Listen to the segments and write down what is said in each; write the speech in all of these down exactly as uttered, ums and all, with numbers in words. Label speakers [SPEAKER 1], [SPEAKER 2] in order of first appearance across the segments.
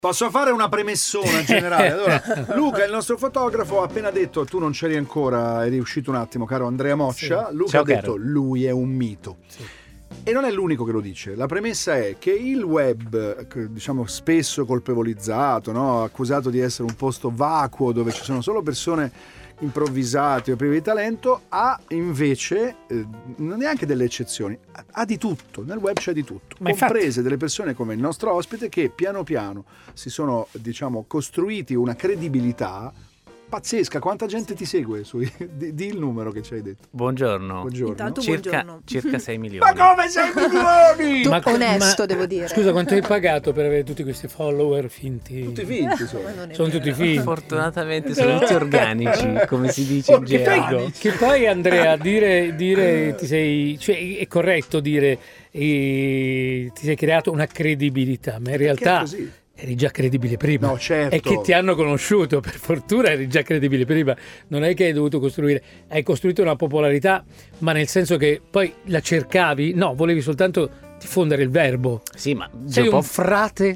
[SPEAKER 1] Posso fare una premessona generale? Allora, Luca, il nostro fotografo, ha appena detto, tu non c'eri ancora, eri uscito un attimo, caro Andrea Moccia. Sì. Luca Ciao, ha detto, caro. Lui è un mito. Sì. E non è l'unico che lo dice. La premessa è che il web, diciamo spesso colpevolizzato, no? Accusato di essere un posto vacuo dove ci sono solo persone improvvisate o prive di talento, ha invece eh, non neanche delle eccezioni, ha, ha di tutto. Nel web c'è di tutto, ma comprese infatti delle persone come il nostro ospite che piano piano si sono, diciamo, costruiti una credibilità pazzesca. Quanta gente ti segue? Su, di, di il numero che ci hai detto.
[SPEAKER 2] Buongiorno.
[SPEAKER 1] Buongiorno.
[SPEAKER 3] Intanto
[SPEAKER 2] circa,
[SPEAKER 3] buongiorno.
[SPEAKER 2] circa sei milioni.
[SPEAKER 1] Ma come sei milioni?
[SPEAKER 3] Tu
[SPEAKER 4] ma,
[SPEAKER 3] onesto,
[SPEAKER 4] ma,
[SPEAKER 3] devo dire.
[SPEAKER 4] Scusa, quanto hai pagato per avere tutti questi follower finti?
[SPEAKER 1] Tutti finti sono.
[SPEAKER 4] Sono tutti finti.
[SPEAKER 2] Fortunatamente sono tutti organici, come si dice in gergo.
[SPEAKER 4] Che poi, Andrea, dire, dire ti sei, cioè, è corretto dire eh, ti sei creato una credibilità, ma in realtà eri già credibile prima.
[SPEAKER 1] No, certo.
[SPEAKER 4] È che ti hanno conosciuto, per fortuna eri già credibile prima. Non è che hai dovuto costruire, hai costruito una popolarità, ma nel senso che poi la cercavi, no, volevi soltanto diffondere il verbo.
[SPEAKER 2] Sì, ma
[SPEAKER 4] sei un frate,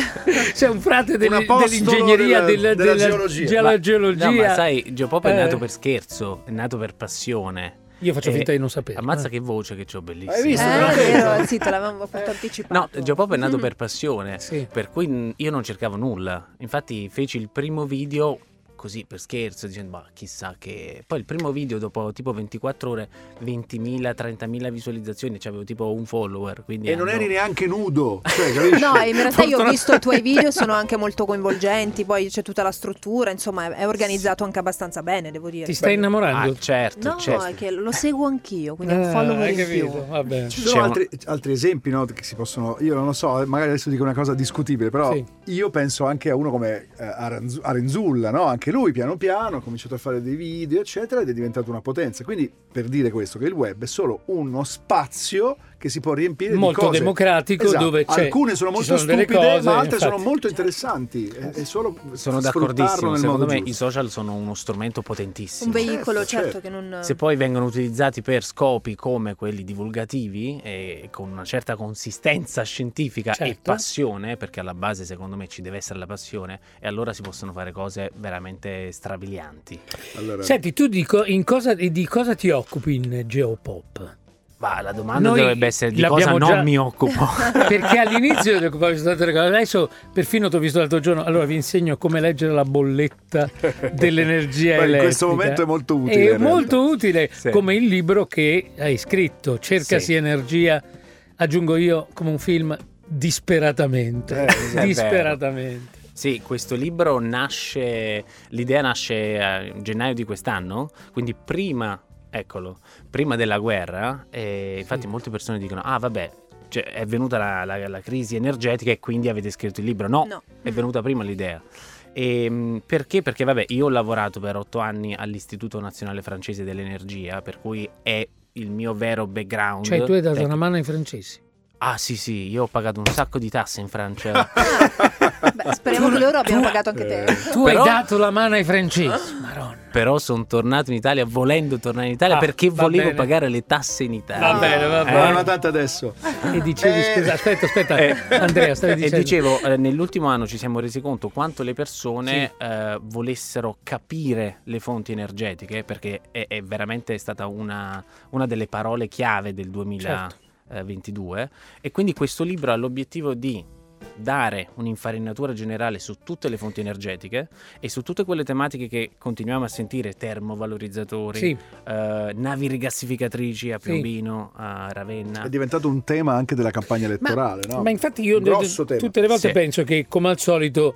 [SPEAKER 4] sei un frate delle, dell'ingegneria,
[SPEAKER 1] della,
[SPEAKER 4] della,
[SPEAKER 1] della
[SPEAKER 4] della
[SPEAKER 1] geologia.
[SPEAKER 4] Della
[SPEAKER 2] ma,
[SPEAKER 4] geologia.
[SPEAKER 2] No, ma sai, Geopop è
[SPEAKER 4] eh.
[SPEAKER 2] nato per scherzo, è nato per passione.
[SPEAKER 4] Io faccio
[SPEAKER 2] eh,
[SPEAKER 4] finta di non sapere.
[SPEAKER 2] Ammazza
[SPEAKER 4] eh.
[SPEAKER 2] che voce che c'ho, bellissima.
[SPEAKER 1] Hai visto?
[SPEAKER 3] Eh, è vero, sì, te l'avevamo fatto anticipato.
[SPEAKER 2] No, Geopop è nato per passione,
[SPEAKER 4] sì.
[SPEAKER 2] Per cui io non cercavo nulla. Infatti feci il primo video così per scherzo, dicendo ma chissà che... Poi il primo video dopo tipo ventiquattro ore, ventimila, trentamila visualizzazioni, c'avevo tipo un follower, quindi
[SPEAKER 1] e
[SPEAKER 2] hanno...
[SPEAKER 1] non eri neanche nudo, cioè, capisci?
[SPEAKER 3] No, in realtà io ho visto i tuoi video, sono anche molto coinvolgenti, poi c'è tutta la struttura, insomma è organizzato anche abbastanza bene, devo dire.
[SPEAKER 4] Ti stai innamorando?
[SPEAKER 2] Ah, certo,
[SPEAKER 3] No,
[SPEAKER 2] certo.
[SPEAKER 3] è che lo seguo anch'io, quindi è un
[SPEAKER 4] Ah,
[SPEAKER 3] follower
[SPEAKER 4] hai
[SPEAKER 3] in più.
[SPEAKER 4] capito, vabbè.
[SPEAKER 1] Ci sono altri, altri esempi, no, che si possono, io non lo so, magari adesso dico una cosa discutibile, però
[SPEAKER 4] sì.
[SPEAKER 1] Io penso anche a uno come eh, Aranz- Arenzulla, no? Anche lui piano piano ha cominciato a fare dei video eccetera ed è diventato una potenza. Quindi per dire questo, che il web è solo uno spazio che si può riempire
[SPEAKER 4] molto
[SPEAKER 1] di cose
[SPEAKER 4] democratico,
[SPEAKER 1] esatto.
[SPEAKER 4] Dove c'è,
[SPEAKER 1] alcune sono molto
[SPEAKER 4] sono
[SPEAKER 1] stupide
[SPEAKER 4] cose,
[SPEAKER 1] ma altre
[SPEAKER 4] infatti.
[SPEAKER 1] sono molto interessanti. È, è solo
[SPEAKER 2] sono
[SPEAKER 1] sfruttarlo
[SPEAKER 2] d'accordissimo,
[SPEAKER 1] nel
[SPEAKER 2] secondo
[SPEAKER 1] modo
[SPEAKER 2] me
[SPEAKER 1] giusto.
[SPEAKER 2] i social sono uno strumento potentissimo.
[SPEAKER 3] Un veicolo,
[SPEAKER 1] certo,
[SPEAKER 3] certo, che non...
[SPEAKER 2] Se poi vengono utilizzati per scopi come quelli divulgativi e con una certa consistenza scientifica
[SPEAKER 4] certo.
[SPEAKER 2] e passione, perché alla base secondo me ci deve essere la passione, e allora si possono fare cose veramente strabilianti.
[SPEAKER 1] Allora...
[SPEAKER 4] Senti, tu di, co- in cosa, di cosa ti occupi in Geopop?
[SPEAKER 2] Ma la domanda
[SPEAKER 4] Noi
[SPEAKER 2] dovrebbe essere di cosa
[SPEAKER 4] l'abbiamo
[SPEAKER 2] non
[SPEAKER 4] già-
[SPEAKER 2] mi occupo.
[SPEAKER 4] Perché all'inizio ti occupavi soltanto delle cose. Adesso perfino ti ho visto l'altro giorno. Allora vi insegno come leggere la bolletta dell'energia
[SPEAKER 1] Beh,
[SPEAKER 4] elettrica.
[SPEAKER 1] in questo momento è molto utile,
[SPEAKER 4] È
[SPEAKER 1] in
[SPEAKER 4] molto
[SPEAKER 1] realtà.
[SPEAKER 4] utile,
[SPEAKER 2] Sì.
[SPEAKER 4] come il libro che hai scritto. Cercasi
[SPEAKER 2] Sì.
[SPEAKER 4] energia, aggiungo io, come un film disperatamente.
[SPEAKER 1] Eh, esatto.
[SPEAKER 4] Disperatamente.
[SPEAKER 2] Sì, questo libro nasce, l'idea nasce a gennaio di quest'anno, quindi prima, eccolo, prima della guerra, e infatti
[SPEAKER 4] Sì.
[SPEAKER 2] molte persone dicono, ah vabbè, cioè, è venuta la, la, la crisi energetica e quindi avete scritto il libro. No,
[SPEAKER 3] No.
[SPEAKER 2] è venuta prima l'idea. E, mh, perché? Perché vabbè, io ho lavorato per otto anni all'Istituto Nazionale Francese dell'Energia, per cui è il mio vero background.
[SPEAKER 4] Cioè tu hai dato
[SPEAKER 2] tecnico.
[SPEAKER 4] una mano ai francesi.
[SPEAKER 2] Ah sì sì, io ho pagato un sacco di tasse in Francia.
[SPEAKER 3] Beh, speriamo che loro abbiano pagato anche te.
[SPEAKER 4] Tu
[SPEAKER 2] Però-
[SPEAKER 4] hai dato la mano ai francesi. Madonna.
[SPEAKER 2] Però sono tornato in Italia volendo tornare in Italia
[SPEAKER 4] Ah,
[SPEAKER 2] perché
[SPEAKER 4] va
[SPEAKER 2] volevo
[SPEAKER 4] bene.
[SPEAKER 2] pagare le tasse in Italia.
[SPEAKER 4] Va bene, va
[SPEAKER 2] Eh.
[SPEAKER 4] bene.
[SPEAKER 1] Ma tanto adesso
[SPEAKER 4] E dicevi,
[SPEAKER 1] Eh.
[SPEAKER 4] scusa, aspetta, aspetta,
[SPEAKER 2] Eh.
[SPEAKER 4] Andrea, stavi
[SPEAKER 2] E
[SPEAKER 4] dicendo.
[SPEAKER 2] dicevo, eh, nell'ultimo anno ci siamo resi conto quanto le persone eh, volessero capire le fonti energetiche, perché è, è veramente stata una, una delle parole chiave del duemilaventidue, e quindi questo libro ha l'obiettivo di dare un'infarinatura generale su tutte le fonti energetiche e su tutte quelle tematiche che continuiamo a sentire: termovalorizzatori,
[SPEAKER 4] Sì.
[SPEAKER 2] eh, navi rigassificatrici a Piombino, a Ravenna.
[SPEAKER 1] è diventato un tema anche della campagna elettorale, no?
[SPEAKER 4] Ma infatti io
[SPEAKER 1] Un grosso
[SPEAKER 4] d-
[SPEAKER 1] tema.
[SPEAKER 4] tutte le volte
[SPEAKER 2] Sì.
[SPEAKER 4] penso che, come al solito,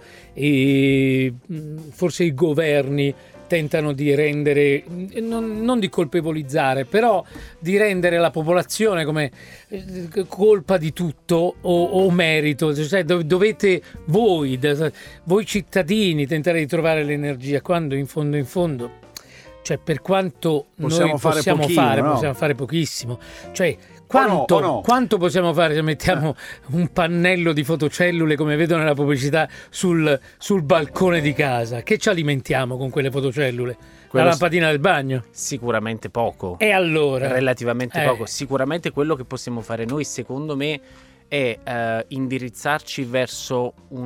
[SPEAKER 4] eh, mh, forse i governi tentano di rendere, non, non di colpevolizzare, però di rendere la popolazione come eh, colpa di tutto o, o merito. Cioè, dov- dovete voi, da- voi cittadini, tentare di trovare l'energia, quando in fondo in fondo, cioè, per quanto
[SPEAKER 1] Possiamo
[SPEAKER 4] noi
[SPEAKER 1] fare
[SPEAKER 4] possiamo
[SPEAKER 1] pochino,
[SPEAKER 4] fare,
[SPEAKER 1] no?
[SPEAKER 4] possiamo fare pochissimo. Cioè, quanto,
[SPEAKER 1] o no?
[SPEAKER 4] quanto possiamo fare se mettiamo un pannello di fotocellule, come vedo nella pubblicità, sul, sul balcone di casa? Che ci alimentiamo con quelle fotocellule?
[SPEAKER 2] Quello
[SPEAKER 4] La lampadina del bagno?
[SPEAKER 2] Sicuramente poco.
[SPEAKER 4] E allora?
[SPEAKER 2] Relativamente
[SPEAKER 4] Eh.
[SPEAKER 2] poco. Sicuramente quello che possiamo fare noi, secondo me, è eh, indirizzarci verso una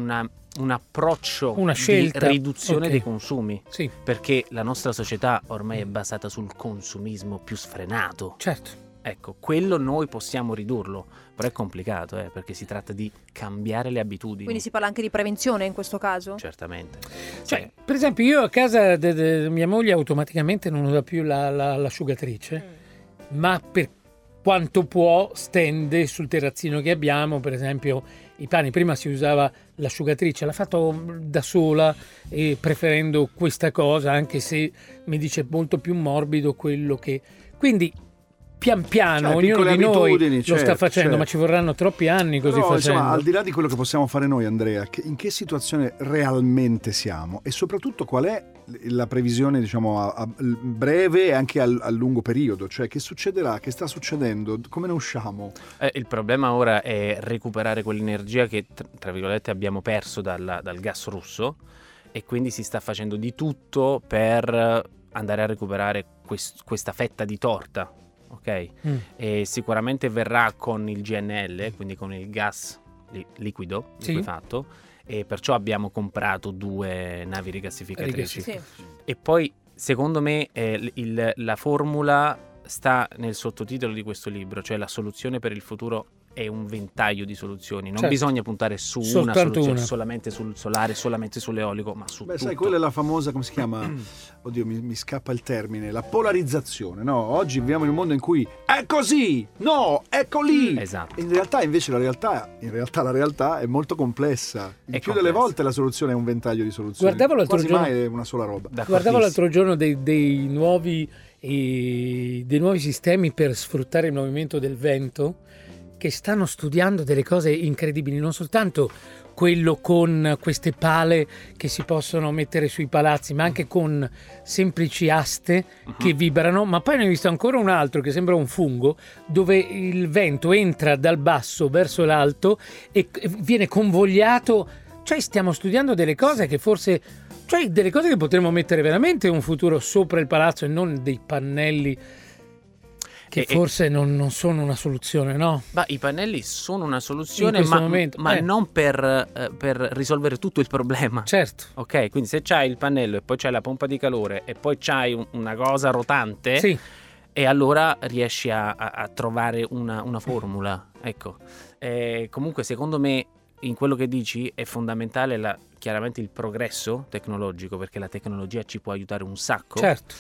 [SPEAKER 2] un approccio
[SPEAKER 4] una scelta.
[SPEAKER 2] di riduzione
[SPEAKER 4] okay.
[SPEAKER 2] dei consumi,
[SPEAKER 4] sì.
[SPEAKER 2] perché la nostra società ormai è basata sul consumismo più sfrenato.
[SPEAKER 4] Certo.
[SPEAKER 2] Ecco, quello noi possiamo ridurlo, però è complicato, eh, perché si tratta di cambiare le abitudini.
[SPEAKER 3] Quindi si parla anche di prevenzione in questo caso?
[SPEAKER 2] Certamente.
[SPEAKER 4] Cioè,
[SPEAKER 2] Sì.
[SPEAKER 4] per esempio, io a casa de, de, mia moglie automaticamente non usa più la, la, l'asciugatrice, mm. ma per quanto può stende sul terrazzino che abbiamo, per esempio, i pani. Prima si usava l'asciugatrice, l'ha fatto da sola, e preferendo questa cosa, anche se mi dice molto più morbido quello che... Quindi... pian piano, cioè, ognuno di noi certo, lo sta facendo, certo. ma ci vorranno troppi anni così
[SPEAKER 1] Però,
[SPEAKER 4] facendo.
[SPEAKER 1] Insomma, al di là di quello che possiamo fare noi, Andrea, in che situazione realmente siamo e soprattutto qual è la previsione, diciamo, a, a breve e anche a, a lungo periodo? Cioè, che succederà, che sta succedendo, come ne usciamo?
[SPEAKER 2] Eh, il problema ora è recuperare quell'energia che, tra virgolette, abbiamo perso dal, dal gas russo, e quindi si sta facendo di tutto per andare a recuperare quest, questa fetta di torta. Ok, mm. e sicuramente verrà con il G N L, quindi con il gas li- liquido
[SPEAKER 4] sì.
[SPEAKER 2] liquefatto, e perciò abbiamo comprato due navi rigassificatrici.
[SPEAKER 3] Sì.
[SPEAKER 2] E poi secondo me eh, il, la formula sta nel sottotitolo di questo libro, cioè la soluzione per il futuro è un ventaglio di soluzioni, non
[SPEAKER 4] certo.
[SPEAKER 2] bisogna puntare su
[SPEAKER 4] Soltanto
[SPEAKER 2] una soluzione
[SPEAKER 4] una.
[SPEAKER 2] solamente sul solare, solamente sull'eolico, ma su
[SPEAKER 1] Beh,
[SPEAKER 2] tutto.
[SPEAKER 1] sai, quella è la famosa, come si chiama? Oddio, mi, mi scappa il termine, la polarizzazione, no? Oggi viviamo in un mondo in cui è così, no, è lì.
[SPEAKER 2] Esatto.
[SPEAKER 1] In realtà invece la realtà, in realtà la realtà è molto complessa. Il
[SPEAKER 2] È
[SPEAKER 1] più
[SPEAKER 2] complessa.
[SPEAKER 1] delle volte la soluzione è un ventaglio di soluzioni.
[SPEAKER 4] Guardavo l'altro
[SPEAKER 1] Quasi
[SPEAKER 4] giorno,
[SPEAKER 1] mai è una sola roba.
[SPEAKER 4] Guardavo l'altro giorno dei, dei nuovi eh, dei nuovi sistemi per sfruttare il movimento del vento, che stanno studiando delle cose incredibili, non soltanto quello con queste pale che si possono mettere sui palazzi, ma anche con semplici aste uh-huh. che vibrano. Ma poi ne ho visto ancora un altro che sembra un fungo, dove il vento entra dal basso verso l'alto e viene convogliato. Cioè stiamo studiando delle cose che forse, cioè delle cose che potremmo mettere veramente un futuro sopra il palazzo, e non dei pannelli che e, forse non, non sono una soluzione, no?
[SPEAKER 2] Ma i pannelli sono una soluzione, ma, ma eh. non per, eh, per risolvere tutto il problema.
[SPEAKER 4] Certo.
[SPEAKER 2] Ok, quindi se c'hai il pannello e poi c'hai la pompa di calore e poi c'hai un, una cosa rotante,
[SPEAKER 4] sì.
[SPEAKER 2] e allora riesci a, a, a trovare una, una formula. Ecco. E comunque, secondo me, in quello che dici è fondamentale la, chiaramente il progresso tecnologico, perché la tecnologia ci può aiutare un sacco.
[SPEAKER 4] Certo.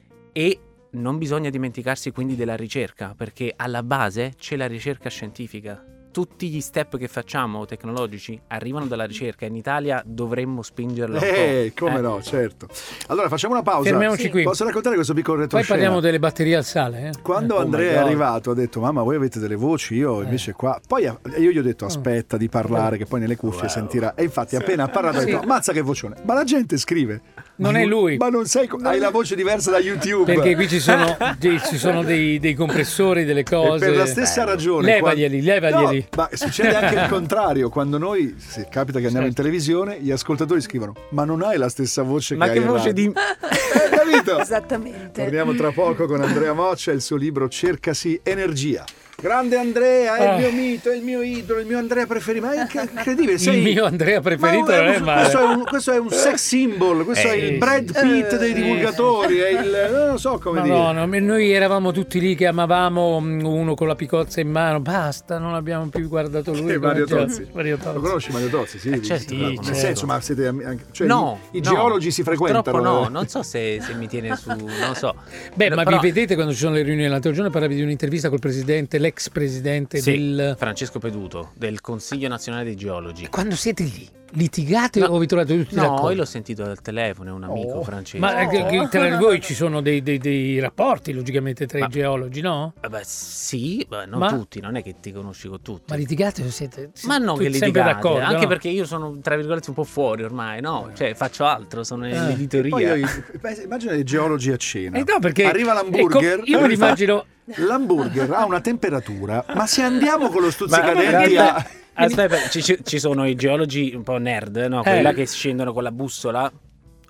[SPEAKER 2] E non bisogna dimenticarsi quindi della ricerca, perché alla base c'è la ricerca scientifica. Tutti gli step che facciamo tecnologici arrivano dalla ricerca. In Italia dovremmo spingerlo.
[SPEAKER 1] Eh,
[SPEAKER 2] un po'.
[SPEAKER 1] come
[SPEAKER 2] eh.
[SPEAKER 1] no, certo. Allora facciamo una pausa.
[SPEAKER 4] Fermiamoci
[SPEAKER 1] sì.
[SPEAKER 4] qui.
[SPEAKER 1] Posso raccontare questo piccolo retroscena?
[SPEAKER 4] Poi parliamo delle batterie al sale. Eh?
[SPEAKER 1] Quando
[SPEAKER 2] oh
[SPEAKER 1] Andrea è arrivato ha detto: mamma, voi avete delle voci, io invece
[SPEAKER 4] eh.
[SPEAKER 1] qua. Poi io gli ho detto: aspetta di parlare, che poi nelle cuffie wow. sentirà. E infatti appena ha parlato ha detto:
[SPEAKER 4] sì.
[SPEAKER 1] mazza che vocione. Ma la gente scrive.
[SPEAKER 4] Non
[SPEAKER 1] ma
[SPEAKER 4] è lui.
[SPEAKER 1] Ma non sei. Hai la voce diversa da YouTube.
[SPEAKER 4] Perché qui ci sono, dei, ci sono dei, dei compressori, delle cose.
[SPEAKER 1] E per la stessa eh. ragione.
[SPEAKER 4] Levaglieli,
[SPEAKER 1] quando...
[SPEAKER 4] levaglieli.
[SPEAKER 1] No, ma succede anche il contrario. Quando noi, se capita che andiamo certo. in televisione, gli ascoltatori scrivono: ma non hai la stessa voce
[SPEAKER 2] ma
[SPEAKER 1] che
[SPEAKER 2] hai
[SPEAKER 1] hai
[SPEAKER 2] Ma che voce di...
[SPEAKER 1] eh, capito?
[SPEAKER 3] Esattamente.
[SPEAKER 1] Torniamo tra poco con Andrea Moccia e il suo libro Cercasi Energia. Grande Andrea, è ah. il mio mito, è il mio idolo, il mio Andrea preferito. Ma è incredibile. Sei...
[SPEAKER 4] Il mio Andrea preferito ma, non è male.
[SPEAKER 1] Questo è un, questo è un sex symbol, questo eh, è il Brad Pitt eh, dei divulgatori, è il, non lo so come
[SPEAKER 4] ma
[SPEAKER 1] dire.
[SPEAKER 4] No, noi eravamo tutti lì che amavamo uno con la picozza in mano, basta, non abbiamo più guardato lui.
[SPEAKER 1] Eh, Mario Tozzi.
[SPEAKER 4] Mario Tozzi.
[SPEAKER 1] Lo conosci Mario Tozzi? Sì,
[SPEAKER 2] eh, certo,
[SPEAKER 1] sì,
[SPEAKER 2] sì,
[SPEAKER 1] nel
[SPEAKER 2] certo.
[SPEAKER 1] senso, ma siete anche, cioè,
[SPEAKER 2] no,
[SPEAKER 1] i, i
[SPEAKER 2] no,
[SPEAKER 1] geologi si frequentano.
[SPEAKER 2] Purtroppo no, non so se, se mi tiene su, non so.
[SPEAKER 4] Beh,
[SPEAKER 2] no,
[SPEAKER 4] ma
[SPEAKER 2] però...
[SPEAKER 4] vi vedete quando ci sono le riunioni? L'altro giorno parlavi di un'intervista col presidente, l'ex presidente
[SPEAKER 2] sì,
[SPEAKER 4] del
[SPEAKER 2] Francesco Peduto, del Consiglio Nazionale dei Geologi.
[SPEAKER 4] Quando siete lì, litigate
[SPEAKER 2] no,
[SPEAKER 4] o vi trovate tutti
[SPEAKER 2] no,
[SPEAKER 4] d'accordo?
[SPEAKER 2] No, io l'ho sentito dal telefono, è un amico
[SPEAKER 4] oh.
[SPEAKER 2] francese.
[SPEAKER 4] Ma oh. tra voi ci sono dei, dei, dei rapporti, logicamente, tra ma, i geologi, no?
[SPEAKER 2] Beh, sì, beh, non
[SPEAKER 4] ma,
[SPEAKER 2] tutti, non è che ti conosci con tutti.
[SPEAKER 4] Ma litigate o siete
[SPEAKER 2] Ma non che litigate,
[SPEAKER 4] d'accordo,
[SPEAKER 2] anche
[SPEAKER 4] no?
[SPEAKER 2] perché io sono, tra virgolette, un po' fuori ormai, no? Cioè, faccio altro, sono
[SPEAKER 1] eh.
[SPEAKER 2] nell'editoria.
[SPEAKER 1] Poi io, immagina i geologi a cena.
[SPEAKER 4] Eh no, perché
[SPEAKER 1] arriva l'hamburger.
[SPEAKER 4] Ecco, io me l'immagino...
[SPEAKER 1] L'hamburger ha una temperatura, ma se andiamo con lo stuzzicadenti a...
[SPEAKER 2] Aspetta, ci, ci sono i geologi un po' nerd, no? Quelli eh. là che scendono con la bussola.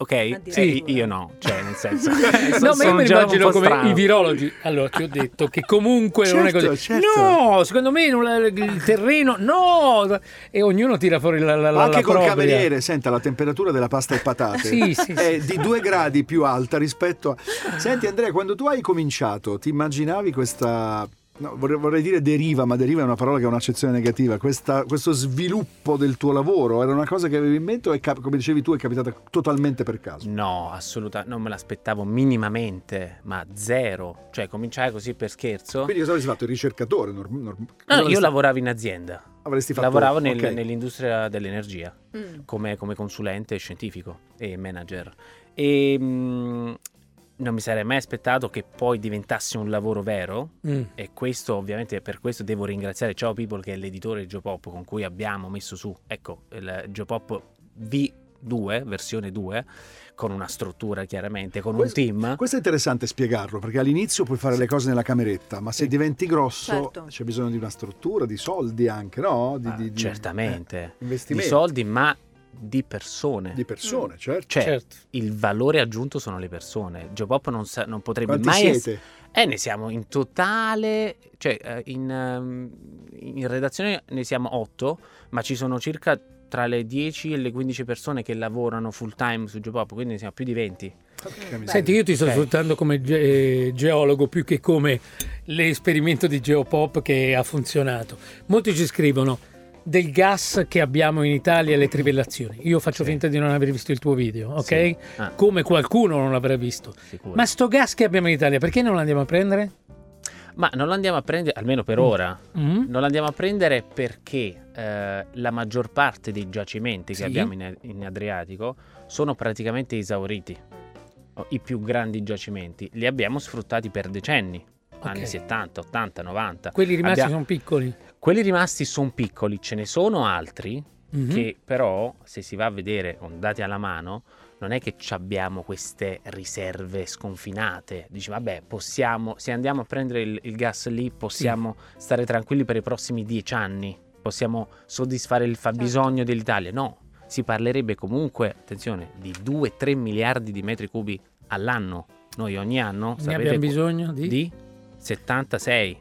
[SPEAKER 2] ok? Sì. Io no, cioè nel senso
[SPEAKER 4] no, ma io mi immagino come strano. I virologi. Allora ti ho detto che comunque certo, non è così certo. No, secondo me il terreno no, e ognuno tira fuori la, la, la
[SPEAKER 1] anche
[SPEAKER 4] la
[SPEAKER 1] col
[SPEAKER 4] propria.
[SPEAKER 1] Cameriere, senta, la temperatura della pasta e patate
[SPEAKER 4] sì, sì,
[SPEAKER 1] è
[SPEAKER 4] sì.
[SPEAKER 1] di due gradi più alta rispetto a... Senti Andrea, quando tu hai cominciato ti immaginavi questa... No, vorrei, vorrei dire deriva, ma deriva è una parola che ha un'accezione negativa. Questa, questo sviluppo del tuo lavoro era una cosa che avevi in mente o è, come dicevi tu, è capitata totalmente per caso?
[SPEAKER 2] No, assolutamente, non me l'aspettavo minimamente, ma zero. Cioè, cominciai così per scherzo.
[SPEAKER 1] Quindi cosa avresti fatto? Il ricercatore? Norm, norm,
[SPEAKER 2] no, io lavoravo in azienda.
[SPEAKER 1] Avresti fatto...
[SPEAKER 2] Lavoravo nel,
[SPEAKER 1] okay.
[SPEAKER 2] nell'industria dell'energia,
[SPEAKER 3] mm.
[SPEAKER 2] come, come consulente scientifico e manager. E... Mh, non mi sarei mai aspettato che poi diventasse un lavoro vero mm. e questo ovviamente per questo devo ringraziare Ciao People, che è l'editore di Geopop, con cui abbiamo messo su ecco il Geopop V due versione due, con una struttura chiaramente, con
[SPEAKER 1] questo,
[SPEAKER 2] un team.
[SPEAKER 1] Questo è interessante spiegarlo, perché all'inizio puoi fare le cose nella cameretta, ma se diventi grosso
[SPEAKER 3] certo.
[SPEAKER 1] c'è bisogno di una struttura, di soldi anche, no? Di,
[SPEAKER 2] ah,
[SPEAKER 1] di, di,
[SPEAKER 2] certamente
[SPEAKER 1] eh,
[SPEAKER 2] di soldi, ma di persone
[SPEAKER 1] di persone, certo.
[SPEAKER 2] Cioè,
[SPEAKER 4] certo.
[SPEAKER 2] il valore aggiunto sono le persone. Geopop non, sa- non potrebbe
[SPEAKER 1] Quanti
[SPEAKER 2] mai
[SPEAKER 1] siete?
[SPEAKER 2] essere... Eh, ne siamo in totale, cioè in, um, in redazione ne siamo otto, ma ci sono circa tra le dieci e le quindici persone che lavorano full time su Geopop, quindi ne siamo più di venti.
[SPEAKER 1] Okay.
[SPEAKER 4] Senti, io ti sto okay. sfruttando come ge- geologo più che come l'esperimento di Geopop che ha funzionato. Molti ci scrivono del gas che abbiamo in Italia e le trivellazioni. Io faccio sì. finta di non aver visto il tuo video, ok? Sì. Ah. Come qualcuno non l'avrà visto. Sicuro. Ma sto gas che abbiamo in Italia, perché non lo andiamo a prendere?
[SPEAKER 2] Ma non lo andiamo a prendere, almeno per mm. ora, mm-hmm. non lo andiamo a prendere perché eh, la maggior parte dei giacimenti che sì. abbiamo in, in Adriatico sono praticamente esauriti. I più grandi giacimenti li abbiamo sfruttati per decenni. Okay. Anni settanta, ottanta, novanta.
[SPEAKER 4] Quelli rimasti
[SPEAKER 2] Abbia...
[SPEAKER 4] sono piccoli?
[SPEAKER 2] Quelli rimasti sono piccoli, ce ne sono altri mm-hmm. che però, se si va a vedere con dati alla mano, non è che abbiamo queste riserve sconfinate. Dici, vabbè, possiamo, se andiamo a prendere il, il gas lì, possiamo sì. stare tranquilli per i prossimi dieci anni, possiamo soddisfare il fabbisogno certo. dell'Italia. No, si parlerebbe comunque, attenzione, di due tre miliardi di metri cubi all'anno. Noi ogni anno
[SPEAKER 4] ne abbiamo bisogno di?
[SPEAKER 2] di settantasei.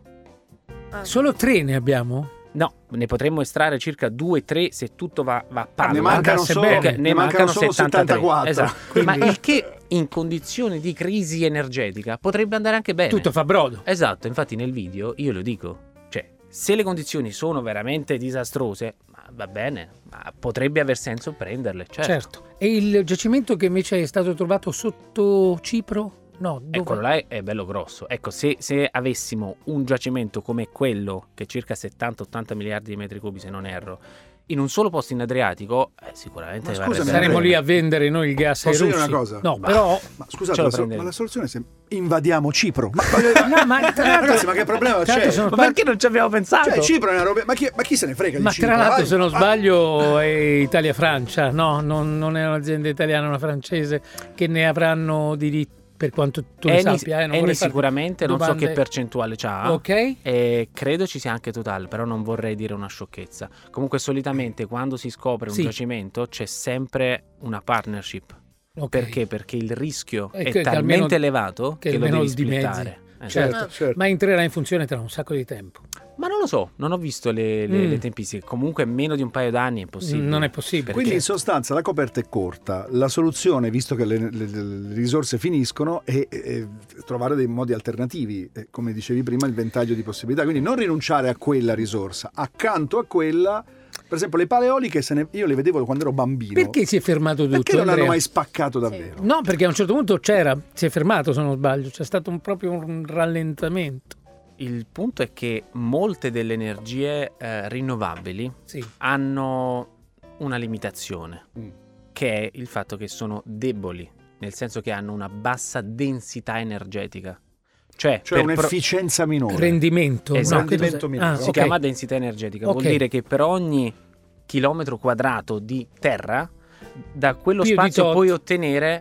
[SPEAKER 3] Ah.
[SPEAKER 4] Solo tre ne abbiamo?
[SPEAKER 2] No, ne potremmo estrarre circa due tre se tutto va, va a palla.
[SPEAKER 1] Ne mancano solo,
[SPEAKER 2] ne
[SPEAKER 1] ne mancano solo settantaquattro.
[SPEAKER 2] Esatto.
[SPEAKER 1] Quindi...
[SPEAKER 2] Ma il che in condizioni di crisi energetica potrebbe andare anche bene.
[SPEAKER 4] Tutto fa brodo.
[SPEAKER 2] Esatto, infatti nel video io lo dico. Cioè, se le condizioni sono veramente disastrose, ma va bene, ma potrebbe aver senso prenderle, certo.
[SPEAKER 4] certo. E il giacimento che invece è stato trovato sotto Cipro? No, dove?
[SPEAKER 2] Eccolo là, è, è bello grosso. Ecco, se, se avessimo un giacimento come quello, che è circa settanta ottanta miliardi di metri cubi se non erro, in un solo posto in Adriatico, eh, sicuramente
[SPEAKER 1] ma scusami,
[SPEAKER 4] saremo lì a vendere noi il gas ai russi.
[SPEAKER 1] Posso dire una cosa?
[SPEAKER 4] No, ma, però
[SPEAKER 1] ma scusate, la, so, ma la soluzione è se invadiamo Cipro. Ma,
[SPEAKER 4] no, ma tra l'altro,
[SPEAKER 1] ragazzi, ma che problema c'è?
[SPEAKER 2] Sono... Ma perché non ci abbiamo pensato?
[SPEAKER 1] Cioè, Cipro è una roba, ma chi, ma chi se ne frega di
[SPEAKER 4] ma
[SPEAKER 1] Cipro?
[SPEAKER 4] Ma tra l'altro,
[SPEAKER 1] vai,
[SPEAKER 4] se non
[SPEAKER 1] vai.
[SPEAKER 4] sbaglio, è Italia-Francia, no, non, non è un'azienda italiana, una francese che ne avranno diritto. Per quanto tu ne
[SPEAKER 2] Eni,
[SPEAKER 4] sappia, eh, non
[SPEAKER 2] Eni sicuramente,
[SPEAKER 4] domande...
[SPEAKER 2] non so che percentuale c'ha.
[SPEAKER 4] Ok.
[SPEAKER 2] E credo ci sia anche Total, però non vorrei dire una sciocchezza. Comunque solitamente quando si scopre un sì. giacimento c'è sempre una partnership. Okay. Perché? Perché il rischio è, è che, talmente che elevato che, che lo devi splittare.
[SPEAKER 4] Certo, ah. certo. Ma entrerà in funzione tra un sacco di tempo.
[SPEAKER 2] Ma non lo so, non ho visto le, le, mm. le tempistiche. Comunque meno di un paio d'anni è impossibile.
[SPEAKER 4] Non è possibile.
[SPEAKER 1] Perché? Quindi in sostanza la coperta è corta. La soluzione, visto che le, le, le risorse finiscono, è, è trovare dei modi alternativi. È, come dicevi prima, il ventaglio di possibilità. Quindi non rinunciare a quella risorsa. Accanto a quella... Per esempio le pale eoliche se ne, io le vedevo quando ero bambino.
[SPEAKER 4] Perché si è fermato tutto?
[SPEAKER 1] Perché non
[SPEAKER 4] Andrea?
[SPEAKER 1] hanno mai spaccato davvero?
[SPEAKER 4] Sì. No, perché a un certo punto c'era, si è fermato se non sbaglio, c'è stato un, proprio un rallentamento.
[SPEAKER 2] Il punto è che molte delle energie eh, rinnovabili sì. hanno una limitazione, mm. che è il fatto che sono deboli, nel senso che hanno una bassa densità energetica. Cioè,
[SPEAKER 1] cioè un'efficienza pro... minore.
[SPEAKER 4] Rendimento.
[SPEAKER 2] Esatto.
[SPEAKER 4] No,
[SPEAKER 1] rendimento minore.
[SPEAKER 4] Ah,
[SPEAKER 2] si
[SPEAKER 4] okay.
[SPEAKER 2] chiama densità energetica.
[SPEAKER 4] Okay.
[SPEAKER 2] Vuol dire che per ogni chilometro quadrato di terra, da quello
[SPEAKER 4] Più
[SPEAKER 2] spazio
[SPEAKER 4] di
[SPEAKER 2] puoi ottenere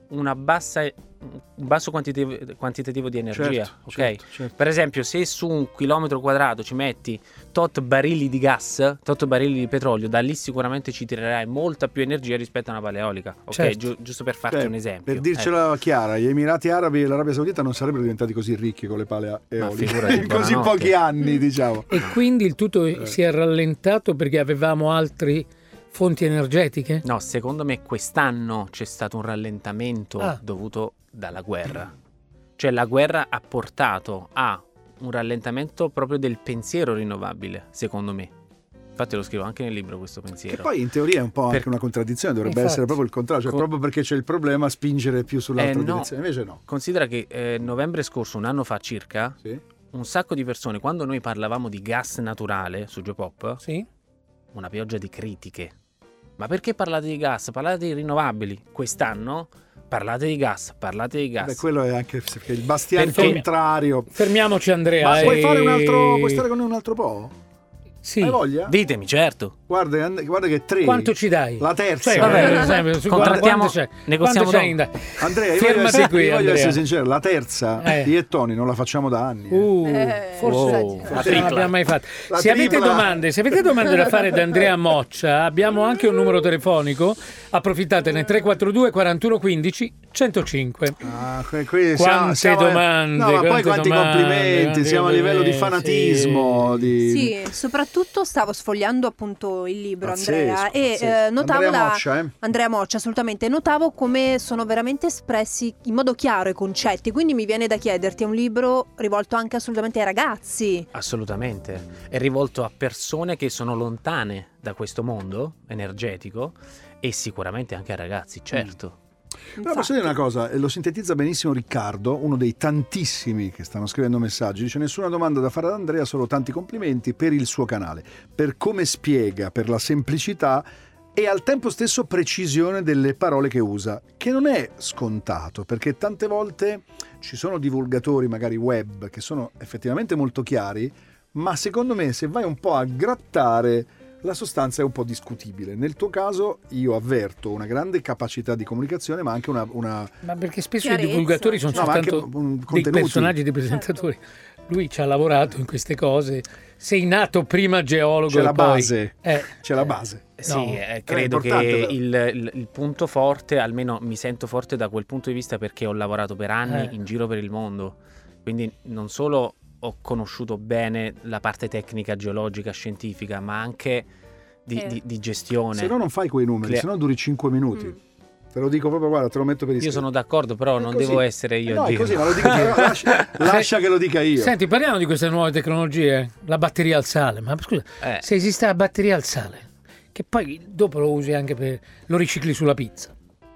[SPEAKER 2] una bassa, un basso quantitativo, quantitativo di energia,
[SPEAKER 1] certo,
[SPEAKER 2] ok?
[SPEAKER 1] certo, certo.
[SPEAKER 2] Per esempio, se su un chilometro quadrato ci metti tot barili di gas, tot barili di petrolio, da lì sicuramente ci tirerai molta più energia rispetto a una pala eolica, ok?
[SPEAKER 4] Certo.
[SPEAKER 2] Gi- giusto per farti
[SPEAKER 1] Beh,
[SPEAKER 2] un esempio.
[SPEAKER 1] Per dircela
[SPEAKER 2] ecco.
[SPEAKER 1] chiara, gli Emirati Arabi e l'Arabia Saudita non sarebbero diventati così ricchi con le pale eoliche
[SPEAKER 2] figurati,
[SPEAKER 1] in così
[SPEAKER 2] buonanotte.
[SPEAKER 1] pochi anni, diciamo.
[SPEAKER 4] E quindi il tutto si è rallentato perché avevamo altri fonti energetiche?
[SPEAKER 2] No, secondo me quest'anno c'è stato un rallentamento
[SPEAKER 4] Ah.
[SPEAKER 2] dovuto dalla guerra. Cioè la guerra ha portato a un rallentamento proprio del pensiero rinnovabile, secondo me. Infatti lo scrivo anche nel libro questo
[SPEAKER 1] Che
[SPEAKER 2] pensiero.
[SPEAKER 1] poi in teoria è un po' anche
[SPEAKER 2] Per-
[SPEAKER 1] una contraddizione, dovrebbe
[SPEAKER 4] Infatti.
[SPEAKER 1] essere proprio il contrario, cioè
[SPEAKER 2] Co-
[SPEAKER 1] proprio perché c'è il problema spingere più sull'altra
[SPEAKER 2] Eh, no.
[SPEAKER 1] direzione, invece no.
[SPEAKER 2] Considera che eh, novembre scorso, un anno fa circa,
[SPEAKER 1] Sì?
[SPEAKER 2] un sacco di persone, quando noi parlavamo di gas naturale su Geopop,
[SPEAKER 4] Sì.
[SPEAKER 2] una pioggia di critiche. Ma perché parlate di gas? Parlate di rinnovabili. Quest'anno parlate di gas, parlate di gas.
[SPEAKER 1] Beh, quello è anche perché il bastian
[SPEAKER 2] Perché-
[SPEAKER 1] contrario.
[SPEAKER 4] Fermiamoci, Andrea.
[SPEAKER 1] Ma puoi
[SPEAKER 4] e-
[SPEAKER 1] fare un altro, puoi stare con noi un altro po'?
[SPEAKER 4] Sì.
[SPEAKER 1] Hai voglia?
[SPEAKER 2] Ditemi, certo.
[SPEAKER 1] Guarda, and- guarda che tre.
[SPEAKER 4] Quanto ci dai?
[SPEAKER 1] La terza.
[SPEAKER 4] Cioè,
[SPEAKER 2] Vabbè,
[SPEAKER 4] per esempio, su
[SPEAKER 2] contrattiamo-
[SPEAKER 4] quanto c'è?
[SPEAKER 2] negoziamo
[SPEAKER 4] Quanto c'è
[SPEAKER 2] dopo.
[SPEAKER 4] in-
[SPEAKER 1] Andrea, io
[SPEAKER 4] Fermati
[SPEAKER 1] voglio, essere,
[SPEAKER 4] qui,
[SPEAKER 1] io voglio
[SPEAKER 4] Andrea.
[SPEAKER 1] essere sincero, la terza
[SPEAKER 4] Eh.
[SPEAKER 1] io e Tony non la facciamo da anni. eh.
[SPEAKER 4] Uh,
[SPEAKER 3] Eh,
[SPEAKER 4] forse
[SPEAKER 2] wow.
[SPEAKER 4] forse
[SPEAKER 2] La
[SPEAKER 4] non
[SPEAKER 2] tripla.
[SPEAKER 4] l'abbiamo mai fatto.
[SPEAKER 1] La
[SPEAKER 4] Se avete
[SPEAKER 1] tripla.
[SPEAKER 4] domande, se avete domande da fare da Andrea Moccia, abbiamo anche un numero telefonico. Approfittatene: tre quattro due quarantuno quindici centocinque.
[SPEAKER 1] Ah, que- que-
[SPEAKER 4] Quante
[SPEAKER 1] siamo-
[SPEAKER 4] domande,
[SPEAKER 1] No, ma poi
[SPEAKER 4] quante
[SPEAKER 1] quanti
[SPEAKER 4] domande,
[SPEAKER 1] complimenti,
[SPEAKER 4] quanti
[SPEAKER 1] siamo a livello di
[SPEAKER 4] complimenti,
[SPEAKER 1] fanatismo.
[SPEAKER 4] sì.
[SPEAKER 1] Di...
[SPEAKER 3] Sì, soprattutto stavo sfogliando appunto il libro,
[SPEAKER 1] Pazzesco,
[SPEAKER 3] Andrea, e
[SPEAKER 1] pazzesco.
[SPEAKER 3] eh, notavo
[SPEAKER 1] Andrea
[SPEAKER 3] la...
[SPEAKER 1] Moccia, eh?
[SPEAKER 3] Andrea Moccia, assolutamente, notavo come sono veramente espressi in modo chiaro i concetti, quindi mi viene da chiederti, è un libro rivolto anche assolutamente ai ragazzi.
[SPEAKER 2] Assolutamente. È rivolto a persone che sono lontane da questo mondo energetico e sicuramente anche a ragazzi, certo.
[SPEAKER 1] Però posso dire una cosa, e lo sintetizza benissimo Riccardo, uno dei tantissimi che stanno scrivendo messaggi, dice: nessuna domanda da fare ad Andrea, solo tanti complimenti per il suo canale, per come spiega, per la semplicità e al tempo stesso precisione delle parole che usa, che non è scontato, perché tante volte ci sono divulgatori magari web che sono effettivamente molto chiari, ma secondo me se vai un po' a grattare la sostanza è un po' discutibile. Nel tuo caso io avverto una grande capacità di comunicazione, ma anche una... una...
[SPEAKER 4] Ma perché spesso
[SPEAKER 3] Chiarezza.
[SPEAKER 4] i divulgatori sono
[SPEAKER 1] No, ma anche,
[SPEAKER 4] soltanto
[SPEAKER 1] um,
[SPEAKER 4] dei
[SPEAKER 1] contenuti.
[SPEAKER 4] personaggi, dei presentatori. Lui ci ha lavorato in queste cose. Sei nato prima geologo
[SPEAKER 1] C'è
[SPEAKER 4] e
[SPEAKER 1] la
[SPEAKER 4] poi-
[SPEAKER 1] base.
[SPEAKER 4] Eh,
[SPEAKER 1] C'è la base.
[SPEAKER 2] Sì,
[SPEAKER 4] No,
[SPEAKER 2] eh, credo che
[SPEAKER 1] importante, però.
[SPEAKER 2] il, il- il punto forte, almeno mi sento forte da quel punto di vista perché ho lavorato per anni
[SPEAKER 4] Eh.
[SPEAKER 2] in giro per il mondo, quindi non solo ho conosciuto bene la parte tecnica, geologica, scientifica, ma anche di,
[SPEAKER 3] Eh.
[SPEAKER 2] di- di gestione.
[SPEAKER 1] Se no non fai quei numeri,
[SPEAKER 2] Cle-
[SPEAKER 1] se no duri cinque minuti.
[SPEAKER 3] Mm.
[SPEAKER 1] Te lo dico proprio, guarda, te lo metto per
[SPEAKER 2] Io
[SPEAKER 1] iscritto.
[SPEAKER 2] sono d'accordo, però
[SPEAKER 1] È
[SPEAKER 2] non
[SPEAKER 1] così.
[SPEAKER 2] devo essere io
[SPEAKER 1] Eh no,
[SPEAKER 2] a
[SPEAKER 1] è
[SPEAKER 2] dirlo.
[SPEAKER 1] così, ma lo dico io, lascia, lascia che lo dica io.
[SPEAKER 4] Senti, parliamo di queste nuove tecnologie, la batteria al sale. Ma scusa,
[SPEAKER 2] Eh.
[SPEAKER 4] se esiste la batteria al sale, che poi dopo lo usi anche per... lo ricicli sulla pizza.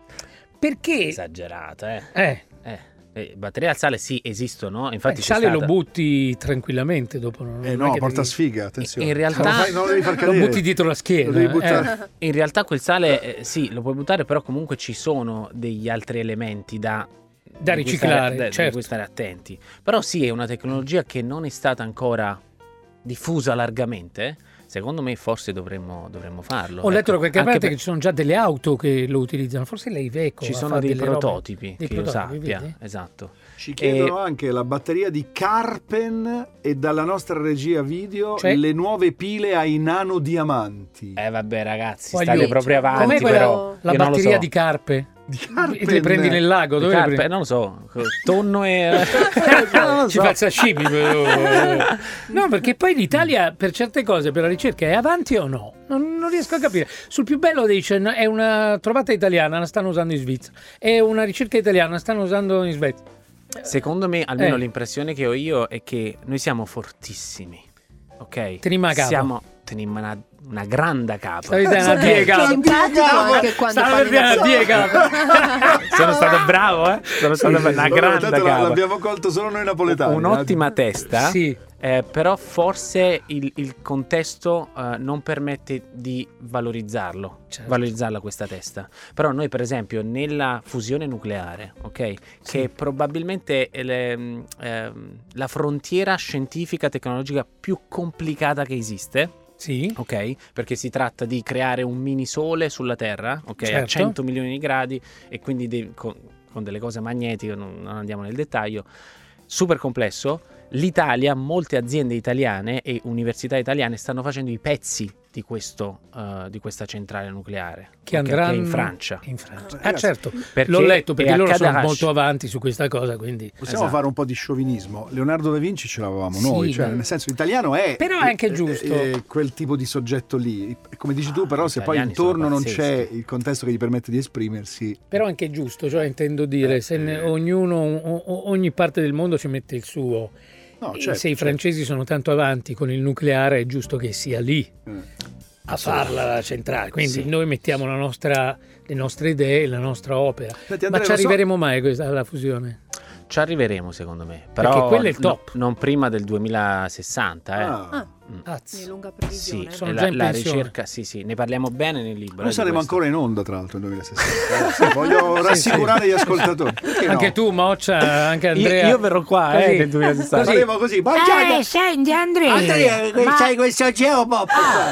[SPEAKER 4] Perché?
[SPEAKER 2] Esagerata, eh.
[SPEAKER 4] Eh,
[SPEAKER 2] eh. eh, Batterie al sale sì, esistono, infatti
[SPEAKER 4] il
[SPEAKER 2] c'è
[SPEAKER 4] sale
[SPEAKER 2] stata-
[SPEAKER 4] lo butti tranquillamente dopo. Non
[SPEAKER 1] Eh
[SPEAKER 4] non è
[SPEAKER 1] no,
[SPEAKER 4] che
[SPEAKER 1] porta
[SPEAKER 4] devi-
[SPEAKER 1] sfiga, attenzione.
[SPEAKER 2] In realtà-
[SPEAKER 1] non, fai- non lo devi far
[SPEAKER 4] Lo
[SPEAKER 1] cadere.
[SPEAKER 4] butti dietro la schiena.
[SPEAKER 1] Lo devi
[SPEAKER 4] eh.
[SPEAKER 1] buttare.
[SPEAKER 2] In realtà quel sale eh, sì, lo puoi buttare, però comunque ci sono degli altri elementi da,
[SPEAKER 4] Da
[SPEAKER 2] di cui
[SPEAKER 4] riciclare,
[SPEAKER 2] stare, da-
[SPEAKER 4] certo.
[SPEAKER 2] di cui stare attenti. Però sì, è una tecnologia che non è stata ancora diffusa largamente. Secondo me forse dovremmo, dovremmo farlo.
[SPEAKER 4] Ho letto da
[SPEAKER 2] Ecco,
[SPEAKER 4] qualche
[SPEAKER 2] anche
[SPEAKER 4] parte
[SPEAKER 2] per-
[SPEAKER 4] che ci sono già delle auto che lo utilizzano, forse l'Iveco.
[SPEAKER 2] ci
[SPEAKER 4] a
[SPEAKER 2] sono
[SPEAKER 4] fare
[SPEAKER 2] dei
[SPEAKER 4] delle robe.
[SPEAKER 2] prototipi,
[SPEAKER 4] Dei
[SPEAKER 2] che io
[SPEAKER 4] prototipi,
[SPEAKER 2] sappia.
[SPEAKER 4] vedi?
[SPEAKER 2] Esatto.
[SPEAKER 1] Ci chiedono
[SPEAKER 2] E-
[SPEAKER 1] anche la batteria di Karpen e dalla nostra regia video
[SPEAKER 4] Cioè?
[SPEAKER 1] le nuove pile ai nanodiamanti.
[SPEAKER 2] Eh vabbè ragazzi,
[SPEAKER 4] Voglio-
[SPEAKER 2] state proprio avanti.
[SPEAKER 4] Com'è quella-
[SPEAKER 2] però
[SPEAKER 4] la
[SPEAKER 2] io non lo
[SPEAKER 4] batteria
[SPEAKER 2] so.
[SPEAKER 4] di carpe?
[SPEAKER 1] Di Karpen.
[SPEAKER 4] Le prendi nel lago?
[SPEAKER 2] Di
[SPEAKER 4] Dove le
[SPEAKER 2] carpe?
[SPEAKER 4] prendi?
[SPEAKER 2] Non lo so, tonno e... non lo
[SPEAKER 4] Ci
[SPEAKER 2] so.
[SPEAKER 4] fa il sashimi però. No, perché poi l'Italia per certe cose, per la ricerca, è avanti o no? Non, non riesco a capire. Sul più bello dice è una trovata italiana, la stanno usando in Svizzera. È una ricerca italiana, la stanno usando in Svezia.
[SPEAKER 2] Secondo me, almeno
[SPEAKER 4] Eh.
[SPEAKER 2] l'impressione che ho io è che noi siamo fortissimi, ok?
[SPEAKER 4] Teniamo a capo.
[SPEAKER 2] Siamo, teniamo una, una grande capa.
[SPEAKER 4] Stavi dando una
[SPEAKER 3] È
[SPEAKER 4] piega.
[SPEAKER 3] simpatico anche quando
[SPEAKER 4] Stavo
[SPEAKER 3] parli
[SPEAKER 4] per dire
[SPEAKER 3] da
[SPEAKER 4] una piega.
[SPEAKER 2] Sono stato bravo, eh? Sono stato
[SPEAKER 1] Sì,
[SPEAKER 2] una
[SPEAKER 1] vabbè,
[SPEAKER 2] grande
[SPEAKER 1] tanto la-
[SPEAKER 2] capa.
[SPEAKER 1] l'abbiamo colto solo noi napoletani.
[SPEAKER 2] Un'ottima
[SPEAKER 1] eh.
[SPEAKER 2] testa,
[SPEAKER 4] Sì.
[SPEAKER 2] eh, però forse il, il contesto eh, non permette di valorizzarlo,
[SPEAKER 4] Certo.
[SPEAKER 2] valorizzarla questa testa. Però noi per esempio nella fusione nucleare, ok, che è probabilmente è le- mh, ehm, la frontiera scientifica tecnologica più complicata che esiste.
[SPEAKER 4] Sì.
[SPEAKER 2] Ok, perché si tratta di creare un mini sole sulla Terra, ok, a
[SPEAKER 4] Certo.
[SPEAKER 2] cento milioni di gradi e quindi devi- con, con delle cose magnetiche, non, non andiamo nel dettaglio, super complesso. L'Italia, molte aziende italiane e università italiane stanno facendo i pezzi di, questo, uh, di questa centrale nucleare
[SPEAKER 4] che andranno
[SPEAKER 2] in Francia.
[SPEAKER 4] In Francia. Ah, certo,
[SPEAKER 2] perché
[SPEAKER 4] l'ho letto perché loro
[SPEAKER 2] Cadarache.
[SPEAKER 4] sono molto avanti su questa cosa. Quindi.
[SPEAKER 1] Possiamo
[SPEAKER 2] esatto.
[SPEAKER 1] fare un po' di sciovinismo. Leonardo da Vinci ce l'avevamo
[SPEAKER 4] Sì,
[SPEAKER 1] noi, cioè,
[SPEAKER 4] ma...
[SPEAKER 1] nel senso l'italiano è.
[SPEAKER 4] Però è anche giusto.
[SPEAKER 1] È, è quel tipo di soggetto lì. Come dici tu, però,
[SPEAKER 2] Ah,
[SPEAKER 1] se poi intorno non c'è il contesto che gli permette di esprimersi.
[SPEAKER 4] Però anche giusto, cioè intendo dire, se ne, ognuno, o, ogni parte del mondo ci mette il suo.
[SPEAKER 1] No, certo,
[SPEAKER 4] se i
[SPEAKER 1] certo.
[SPEAKER 4] francesi sono tanto avanti con il nucleare, è giusto che sia lì
[SPEAKER 1] Mm.
[SPEAKER 4] a farla la centrale. Quindi
[SPEAKER 2] Sì.
[SPEAKER 4] noi mettiamo la nostra, le nostre idee, la nostra opera.
[SPEAKER 1] Senti, Andrea,
[SPEAKER 4] Ma ci
[SPEAKER 1] lo so-
[SPEAKER 4] arriveremo mai questa, alla fusione?
[SPEAKER 2] Ci arriveremo secondo me, però
[SPEAKER 4] Perché quello è il
[SPEAKER 2] no-
[SPEAKER 4] top.
[SPEAKER 2] non prima del duemilasessanta. Eh.
[SPEAKER 1] Ah.
[SPEAKER 3] Ah,
[SPEAKER 2] Mm.
[SPEAKER 3] di
[SPEAKER 4] Azzi.
[SPEAKER 3] lunga
[SPEAKER 2] Sì,
[SPEAKER 3] previsione.
[SPEAKER 4] sono
[SPEAKER 2] la,
[SPEAKER 4] già in
[SPEAKER 2] la
[SPEAKER 4] pensione.
[SPEAKER 2] ricerca, sì, sì, ne parliamo bene nel libro.
[SPEAKER 1] Noi
[SPEAKER 2] eh, di
[SPEAKER 1] saremo
[SPEAKER 2] questo.
[SPEAKER 1] ancora in onda, tra l'altro, nel duemilasessanta. Eh, sì, voglio rassicurare gli ascoltatori. Perché
[SPEAKER 4] Anche
[SPEAKER 1] no?
[SPEAKER 4] tu, Moccia, anche
[SPEAKER 2] Io,
[SPEAKER 4] Andrea.
[SPEAKER 2] io verrò qua eh,
[SPEAKER 4] Così.
[SPEAKER 2] nel duemilasessanta.
[SPEAKER 1] Faremo così. Buongiorno.
[SPEAKER 5] Eh, senti Andrea,
[SPEAKER 1] Andrea,
[SPEAKER 5] ma,
[SPEAKER 1] sai questo geopop?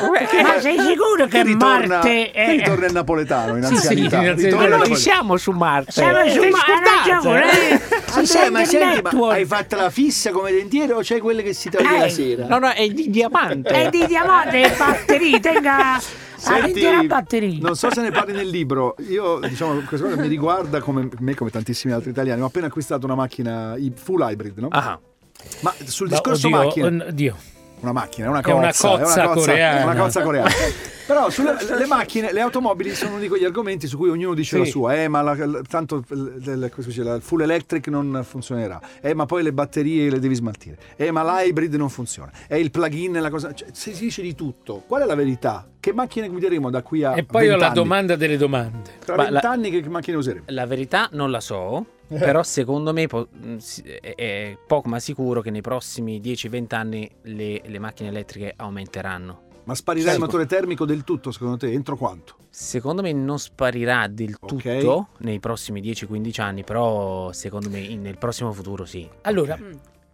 [SPEAKER 5] ma sei sicuro che
[SPEAKER 1] ritorna,
[SPEAKER 5] Marte
[SPEAKER 1] che
[SPEAKER 5] è...
[SPEAKER 1] ritorna in napoletano, in
[SPEAKER 4] Sì, sì,
[SPEAKER 1] anzianità.
[SPEAKER 4] in anzianità.
[SPEAKER 1] Ritorna
[SPEAKER 2] Ma
[SPEAKER 1] in
[SPEAKER 2] noi
[SPEAKER 1] napoletano.
[SPEAKER 2] siamo su Marte.
[SPEAKER 5] Siamo su
[SPEAKER 2] Eh,
[SPEAKER 5] Marte,
[SPEAKER 2] scusate,
[SPEAKER 5] ragione,
[SPEAKER 2] eh.
[SPEAKER 5] eh. Si
[SPEAKER 1] Andrea,
[SPEAKER 5] sente
[SPEAKER 1] ma
[SPEAKER 5] il
[SPEAKER 1] senti, ma
[SPEAKER 5] network.
[SPEAKER 1] hai fatto la fissa come dentiere o c'è quelle che si toglie
[SPEAKER 5] Eh,
[SPEAKER 1] la sera?
[SPEAKER 2] No, no, è di diamante.
[SPEAKER 5] È di diamante, e batterie, tenga la
[SPEAKER 1] Senti,
[SPEAKER 5] l'intera batteria.
[SPEAKER 1] non so se ne parli nel libro. Io, diciamo, questa cosa mi riguarda come me, come tantissimi altri italiani. Ho appena acquistato una macchina i- full hybrid, no?
[SPEAKER 2] Ah,
[SPEAKER 1] Ma sul
[SPEAKER 4] Ma,
[SPEAKER 1] discorso
[SPEAKER 4] oddio,
[SPEAKER 1] macchine,
[SPEAKER 4] oddio.
[SPEAKER 1] una macchina, è una
[SPEAKER 4] È
[SPEAKER 1] cozza,
[SPEAKER 4] una cozza coreana.
[SPEAKER 1] una cozza coreana. Però sulle le macchine, le automobili sono uno di quegli argomenti su cui ognuno dice
[SPEAKER 4] Sì.
[SPEAKER 1] la sua. Eh, ma la, la- tanto il, il- come si dice, la full electric non funzionerà. Eh, ma poi le batterie le devi smaltire. Eh, ma l'hybrid non funziona. Eh, il plug-in è la cosa. Cioè, si dice di tutto. Qual è la verità? Che macchine guideremo da qui a
[SPEAKER 4] E poi ho la
[SPEAKER 1] vent'anni?
[SPEAKER 4] domanda delle domande.
[SPEAKER 1] Tra
[SPEAKER 2] Ma la-
[SPEAKER 1] vent'anni che macchine useremo?
[SPEAKER 2] la verità non la so, però secondo me po- mh, si- è, è poco ma sicuro che nei prossimi dieci venti anni le, le macchine elettriche aumenteranno.
[SPEAKER 1] Ma sparirà
[SPEAKER 2] Sì.
[SPEAKER 1] il motore termico del tutto, secondo te? Entro quanto?
[SPEAKER 2] Secondo me non sparirà del
[SPEAKER 1] Ok.
[SPEAKER 2] tutto nei prossimi dieci quindici anni, però secondo me in- nel prossimo futuro sì.
[SPEAKER 4] Allora,
[SPEAKER 3] Mm.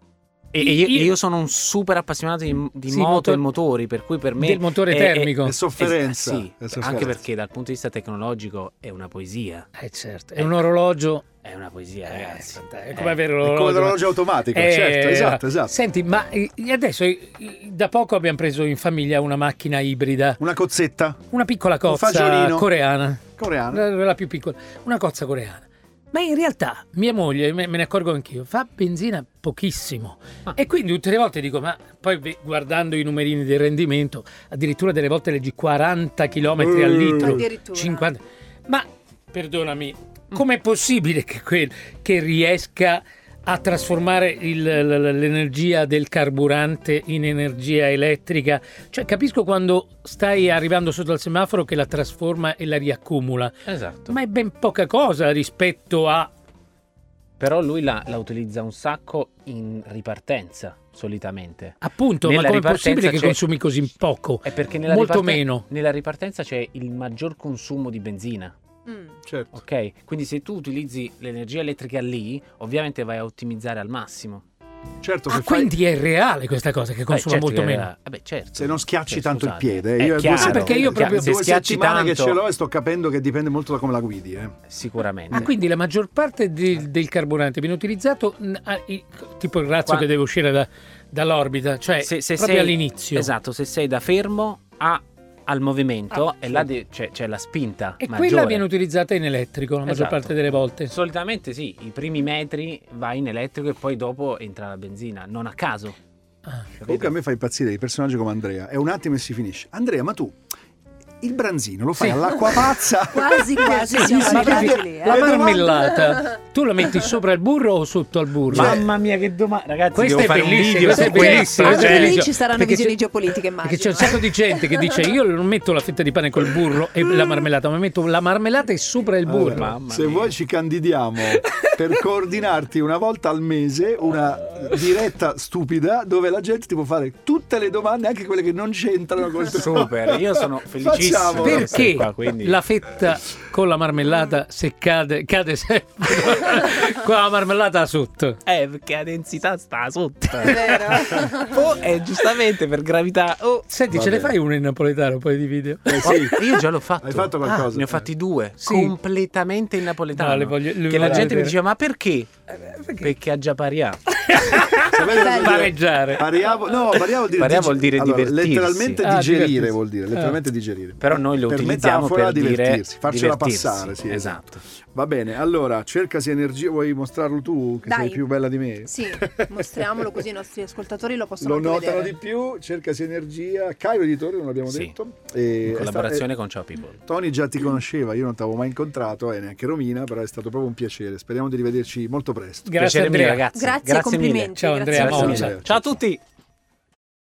[SPEAKER 2] E, e io,
[SPEAKER 4] Io-
[SPEAKER 2] io sono un super appassionato di, di
[SPEAKER 4] Sì,
[SPEAKER 2] moto
[SPEAKER 4] motor-
[SPEAKER 2] e motori, per cui per me
[SPEAKER 4] del motore
[SPEAKER 2] è- è-
[SPEAKER 4] termico.
[SPEAKER 1] È sofferenza.
[SPEAKER 2] Es- sì,
[SPEAKER 1] è sofferenza.
[SPEAKER 2] anche perché dal punto di vista tecnologico è una poesia.
[SPEAKER 4] Eh, certo, è un orologio.
[SPEAKER 2] È una poesia,
[SPEAKER 4] Eh,
[SPEAKER 2] ragazzi.
[SPEAKER 4] è
[SPEAKER 2] Eh,
[SPEAKER 4] come avere
[SPEAKER 1] È
[SPEAKER 4] l'orologio.
[SPEAKER 1] come l'orologio automatico,
[SPEAKER 4] Eh,
[SPEAKER 1] certo, esatto, esatto.
[SPEAKER 4] Senti, ma eh, adesso eh, da poco abbiamo preso in famiglia una macchina ibrida,
[SPEAKER 1] Una cozzetta
[SPEAKER 4] una piccola cozza
[SPEAKER 1] fagiolino.
[SPEAKER 4] coreana,
[SPEAKER 1] coreana.
[SPEAKER 4] la, la più piccola, una cozza coreana. Ma in realtà mia moglie, me, me ne accorgo anch'io, fa benzina pochissimo.
[SPEAKER 2] Ah.
[SPEAKER 4] E quindi tutte le volte dico, ma poi ve- guardando i numerini del rendimento, addirittura delle volte leggi quaranta chilometri al
[SPEAKER 1] Uh.
[SPEAKER 4] litro,
[SPEAKER 3] Addirittura.
[SPEAKER 4] cinquanta. Ma perdonami, com'è possibile che, quel, che riesca a trasformare il- l- l'energia del carburante in energia elettrica? Cioè, capisco quando stai arrivando sotto al semaforo che la trasforma e la riaccumula,
[SPEAKER 2] Esatto.
[SPEAKER 4] ma è ben poca cosa rispetto a...
[SPEAKER 2] Però lui la, la utilizza un sacco in ripartenza, solitamente.
[SPEAKER 4] Appunto,
[SPEAKER 2] Nella
[SPEAKER 4] ma com'è
[SPEAKER 2] ripartenza
[SPEAKER 4] possibile che
[SPEAKER 2] c'è-
[SPEAKER 4] consumi così poco?
[SPEAKER 2] È perché nella,
[SPEAKER 4] Molto
[SPEAKER 2] riparten-
[SPEAKER 4] meno.
[SPEAKER 2] nella ripartenza c'è il maggior consumo di benzina.
[SPEAKER 3] Mm.
[SPEAKER 1] Certo.
[SPEAKER 2] Ok? Quindi se tu utilizzi l'energia elettrica lì, ovviamente vai a ottimizzare al massimo.
[SPEAKER 1] Certo,
[SPEAKER 4] Ah,
[SPEAKER 1] se, fai-
[SPEAKER 4] quindi è reale questa cosa che consuma
[SPEAKER 2] Eh, certo
[SPEAKER 4] molto
[SPEAKER 2] che
[SPEAKER 4] meno.
[SPEAKER 2] era- Vabbè, certo.
[SPEAKER 1] se non schiacci
[SPEAKER 2] Cioè,
[SPEAKER 1] tanto
[SPEAKER 2] scusate.
[SPEAKER 1] il piede.
[SPEAKER 2] È
[SPEAKER 1] Io
[SPEAKER 2] chiaro,
[SPEAKER 1] due,
[SPEAKER 4] Ah, perché io proprio-
[SPEAKER 1] due
[SPEAKER 2] se schiacci
[SPEAKER 1] settimane
[SPEAKER 2] tanto,
[SPEAKER 1] che ce l'ho e sto capendo che dipende molto da come la guidi. Eh.
[SPEAKER 2] sicuramente.
[SPEAKER 4] Ah, quindi la maggior parte del, del carburante viene utilizzato mh, a- i- tipo il razzo
[SPEAKER 2] Qua-
[SPEAKER 4] che deve uscire da- dall'orbita, cioè
[SPEAKER 2] Se- se
[SPEAKER 4] proprio
[SPEAKER 2] sei-
[SPEAKER 4] all'inizio.
[SPEAKER 2] Esatto, se sei da fermo a- al movimento
[SPEAKER 4] Ah,
[SPEAKER 2] e là de- c'è, c'è la spinta
[SPEAKER 4] E
[SPEAKER 2] maggiore.
[SPEAKER 4] quella viene utilizzata in elettrico la maggior
[SPEAKER 2] Esatto.
[SPEAKER 4] parte delle volte.
[SPEAKER 2] Solitamente sì, i primi metri vai in elettrico e poi dopo entra la benzina, non a caso.
[SPEAKER 4] Ah.
[SPEAKER 2] capito?
[SPEAKER 1] Comunque a me fa impazzire il personaggio come Andrea. È un attimo e si finisce. Andrea, ma tu il branzino lo fai
[SPEAKER 4] Sì.
[SPEAKER 1] all'acqua pazza?
[SPEAKER 3] Quasi quasi siamo
[SPEAKER 4] Ma
[SPEAKER 3] arrivati
[SPEAKER 4] perché
[SPEAKER 3] lì.
[SPEAKER 4] la
[SPEAKER 3] Eh.
[SPEAKER 4] marmellata tu la metti sopra il burro o sotto al burro?
[SPEAKER 1] Cioè-
[SPEAKER 2] Mamma mia che domanda, ragazzi,
[SPEAKER 4] Questa
[SPEAKER 2] devo
[SPEAKER 4] è
[SPEAKER 2] fare un
[SPEAKER 4] bellissima,
[SPEAKER 2] video
[SPEAKER 4] questa
[SPEAKER 2] su
[SPEAKER 4] è bellissima,
[SPEAKER 2] questo.
[SPEAKER 4] questa è
[SPEAKER 3] Anche lì
[SPEAKER 4] bellissima.
[SPEAKER 3] ci saranno
[SPEAKER 4] Perché
[SPEAKER 3] visioni
[SPEAKER 4] c'è-
[SPEAKER 3] geopolitiche, immagino.
[SPEAKER 4] Perché c'è un sacco di gente che dice io non metto la fetta di pane col burro e la marmellata, ma metto la marmellata e sopra il burro.
[SPEAKER 1] Allora,
[SPEAKER 2] Mamma
[SPEAKER 1] se
[SPEAKER 2] mia.
[SPEAKER 1] vuoi ci candidiamo per coordinarti una volta al mese una diretta stupida dove la gente ti può fare tutte le domande, anche quelle che non c'entrano col tuo.
[SPEAKER 2] Super, io sono felicissimo
[SPEAKER 1] diciamo.
[SPEAKER 4] Perché
[SPEAKER 2] qua, quindi...
[SPEAKER 4] la fetta con la marmellata, se cade, cade sempre con la marmellata sotto.
[SPEAKER 2] Eh, perché la densità sta sotto.
[SPEAKER 3] È vero.
[SPEAKER 2] Oh, eh, giustamente per gravità. Oh.
[SPEAKER 4] Senti,
[SPEAKER 1] Va
[SPEAKER 4] ce ne
[SPEAKER 1] bene.
[SPEAKER 4] fai una in napoletano, un paio di video?
[SPEAKER 1] Eh, sì.
[SPEAKER 2] Oh, io già l'ho fatto.
[SPEAKER 1] Hai fatto qualcosa?
[SPEAKER 2] Ah, ne ho fatti due,
[SPEAKER 4] Sì.
[SPEAKER 2] completamente in napoletano.
[SPEAKER 4] No, le voglio- le
[SPEAKER 2] che la
[SPEAKER 4] voglio
[SPEAKER 2] gente mi
[SPEAKER 4] vedere.
[SPEAKER 2] diceva, ma perché?
[SPEAKER 4] perché?
[SPEAKER 2] Perché ha già pariato.
[SPEAKER 1] Sapete cosa vuol dire?
[SPEAKER 4] Pareggiare.
[SPEAKER 1] Pariavo, no, paria vuol dire,
[SPEAKER 2] Paria vuol dire
[SPEAKER 1] allora,
[SPEAKER 2] divertirsi.
[SPEAKER 1] letteralmente
[SPEAKER 4] Ah,
[SPEAKER 1] digerire
[SPEAKER 4] divertirsi.
[SPEAKER 1] vuol dire, letteralmente digerire.
[SPEAKER 2] Però noi lo
[SPEAKER 1] Per
[SPEAKER 2] utilizziamo
[SPEAKER 1] metafora,
[SPEAKER 2] per dire
[SPEAKER 1] divertirsi, farcela
[SPEAKER 2] divertirsi.
[SPEAKER 1] passare, sì,
[SPEAKER 2] esatto.
[SPEAKER 1] Va bene, allora, cercasi energia, vuoi mostrarlo tu che
[SPEAKER 3] Dai.
[SPEAKER 1] sei più bella di me?
[SPEAKER 3] Sì, mostriamolo così i nostri ascoltatori lo possono
[SPEAKER 1] Lo
[SPEAKER 3] anche
[SPEAKER 1] notano
[SPEAKER 3] vedere.
[SPEAKER 1] di più, cercasi energia. Cairo Editore, non l'abbiamo
[SPEAKER 2] Sì.
[SPEAKER 1] detto. E
[SPEAKER 2] In
[SPEAKER 1] è
[SPEAKER 2] collaborazione
[SPEAKER 1] sta-
[SPEAKER 2] con Ciao People.
[SPEAKER 1] eh, Tony già ti conosceva, io non ti avevo mai incontrato e neanche Romina, però è stato proprio un piacere. Speriamo di rivederci molto presto.
[SPEAKER 4] Grazie
[SPEAKER 2] Piacere mio,
[SPEAKER 4] Andrea.
[SPEAKER 2] ragazzi.
[SPEAKER 3] Grazie,
[SPEAKER 2] Grazie mille.
[SPEAKER 3] complimenti.
[SPEAKER 4] Ciao,
[SPEAKER 3] grazie
[SPEAKER 4] Andrea
[SPEAKER 3] mille.
[SPEAKER 4] Moccia.
[SPEAKER 1] mille.
[SPEAKER 2] Ciao a tutti.